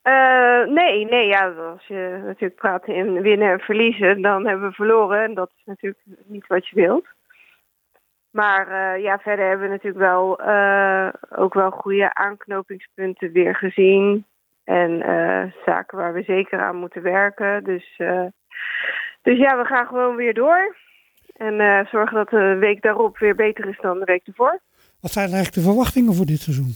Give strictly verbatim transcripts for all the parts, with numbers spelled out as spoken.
Uh, nee, nee, ja, als je natuurlijk praat in winnen en verliezen, dan hebben we verloren. En dat is natuurlijk niet wat je wilt. Maar uh, ja, verder hebben we natuurlijk wel uh, ook wel goede aanknopingspunten weer gezien. En uh, zaken waar we zeker aan moeten werken. Dus, uh, dus ja, we gaan gewoon weer door. En uh, zorgen dat de week daarop weer beter is dan de week ervoor. Wat zijn eigenlijk de verwachtingen voor dit seizoen?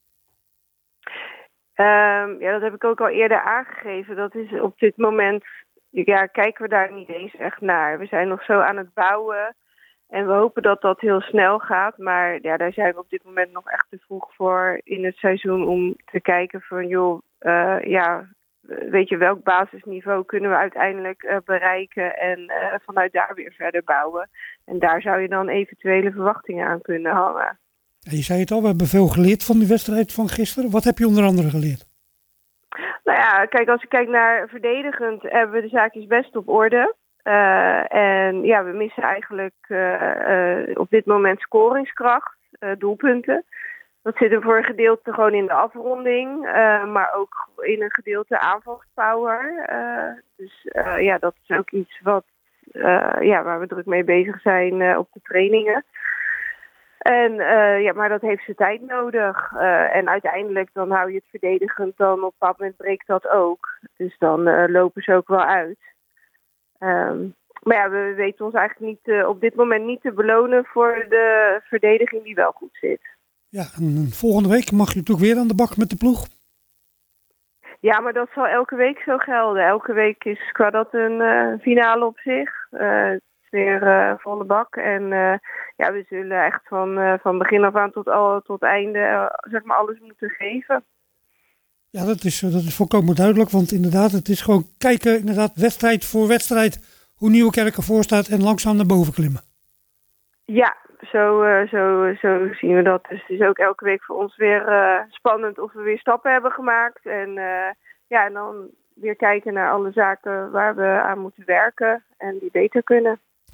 Um, ja, dat heb ik ook al eerder aangegeven. Dat is op dit moment, ja, kijken we daar niet eens echt naar. We zijn nog zo aan het bouwen en we hopen dat dat heel snel gaat. Maar ja, daar zijn we op dit moment nog echt te vroeg voor in het seizoen om te kijken van, joh, uh, ja, weet je, welk basisniveau kunnen we uiteindelijk uh, bereiken en uh, vanuit daar weer verder bouwen. En daar zou je dan eventuele verwachtingen aan kunnen hangen. Je zei het al, we hebben veel geleerd van die wedstrijd van gisteren. Wat heb je onder andere geleerd? Nou ja, kijk, als ik kijk naar verdedigend hebben we de zaakjes best op orde. Uh, en ja, we missen eigenlijk uh, uh, op dit moment scoringskracht, uh, doelpunten. Dat zit er voor een gedeelte gewoon in de afronding, uh, maar ook in een gedeelte aanvalspower. Uh, dus uh, ja, dat is ook iets wat, uh, ja, waar we druk mee bezig zijn uh, op de trainingen. En uh, ja, maar dat heeft zijn tijd nodig. Uh, en uiteindelijk dan hou je het verdedigend, dan op een bepaald moment breekt dat ook. Dus dan uh, lopen ze ook wel uit. Um, maar ja, we weten ons eigenlijk niet uh, op dit moment niet te belonen voor de verdediging die wel goed zit. Ja, en volgende week mag je natuurlijk weer aan de bak met de ploeg. Ja, maar dat zal elke week zo gelden. Elke week is qua dat een uh, finale op zich. Uh, weer uh, volle bak. En uh, ja, we zullen echt van, uh, van begin af aan tot, al, tot einde uh, zeg maar alles moeten geven. Ja, dat is, dat is volkomen duidelijk. Want inderdaad, het is gewoon kijken, inderdaad, wedstrijd voor wedstrijd, hoe Nieuwekerk ervoor staat en langzaam naar boven klimmen. Ja, zo, uh, zo, zo zien we dat. Dus het is ook elke week voor ons weer uh, spannend of we weer stappen hebben gemaakt. En, uh, ja, en dan weer kijken naar alle zaken waar we aan moeten werken en die beter kunnen.